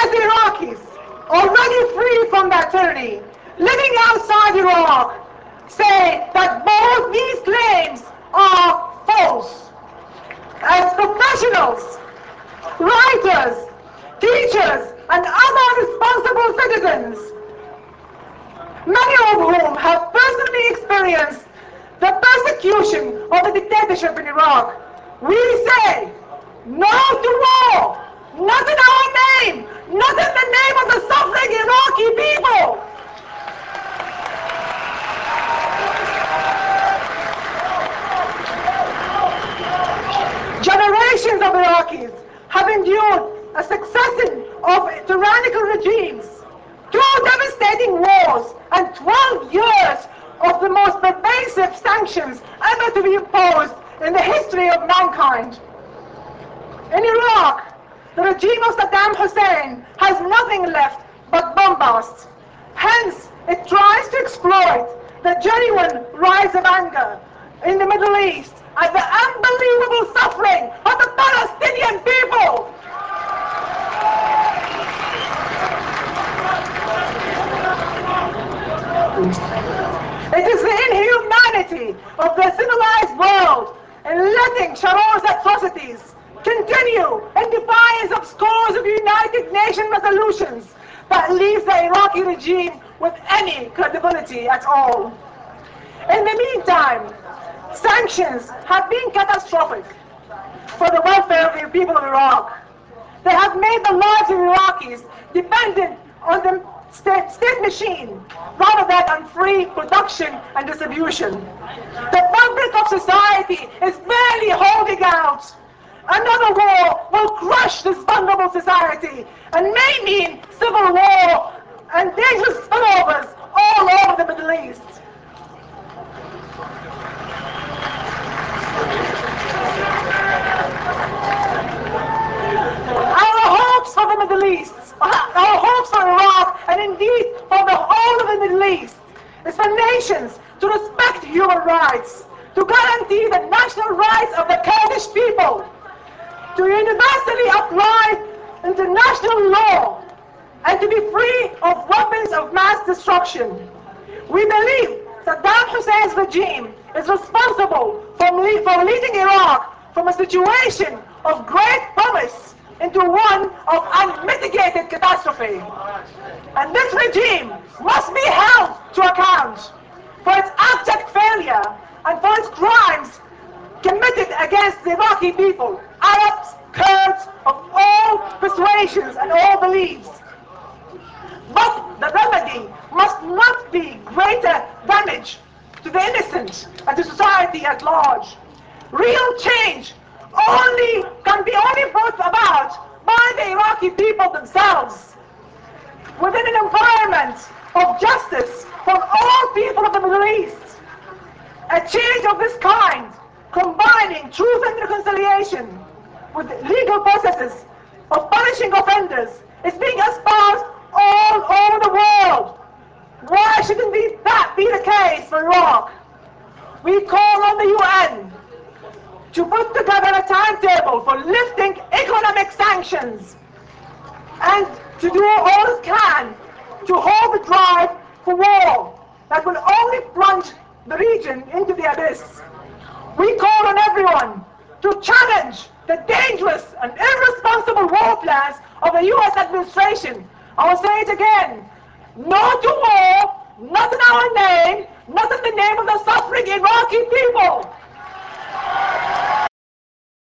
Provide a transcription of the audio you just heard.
as Iraqis, already free from that tyranny, living outside Iraq, say that both these claims are false. As professionals, writers, teachers, and other responsible citizens, many of whom have personally experienced the persecution of the dictatorship in Iraq, we say no to war, not in our name, not in the name of the suffering Iraqi people. Generations of Iraqis have endured a succession of tyrannical regimes, 2 devastating wars, and 12 years of the most pervasive sanctions ever to be imposed in the history of mankind. In Iraq, the regime of Saddam Hussein has nothing left but bombast. Hence, it tries to exploit the genuine rise of anger in the Middle East and the unbelievable suffering of the Palestinian people. It is the inhumanity of the civilized world in letting Sharon's atrocities continue in defiance of scores of United Nations resolutions that leaves the Iraqi regime with any credibility at all. In the meantime, sanctions have been catastrophic for the welfare of the people of Iraq. They have made the lives of Iraqis dependent on the state machine rather than on free production and distribution. The fabric of society is barely holding out. Another war will crush this vulnerable society and may mean civil war and dangerous spillovers all over the Middle East. Our hopes for the Middle East, our hopes for Iraq, and indeed for the whole of the Middle East, is for nations to respect human rights, to guarantee the national rights of the Kurdish people, to universally apply international law, and to be free of weapons of mass destruction. We believe Saddam Hussein's regime is responsible for leading Iraq from a situation of great promise into one of unmitigated catastrophe. And this regime must be held to account for its abject failure and for its crimes committed against the Iraqi people, Arabs, Kurds, of all persuasions and all beliefs. But the remedy must not be greater damage to the innocent and to society at large. Real change can be only brought about by the Iraqi people themselves, within an environment of justice for all people of the Middle East. A change of this kind, combining truth and reconciliation with legal processes of punishing offenders, is being espoused all over the world. Why shouldn't that be the case for Iraq? We call on the UN to put together a timetable for lifting economic sanctions and to do all it can to hold the drive for war that will only plunge the region into the abyss. We call on everyone to challenge the dangerous and irresponsible war plans of the US administration. I will say it again. No to war, not in our name, not in the name of the suffering Iraqi people.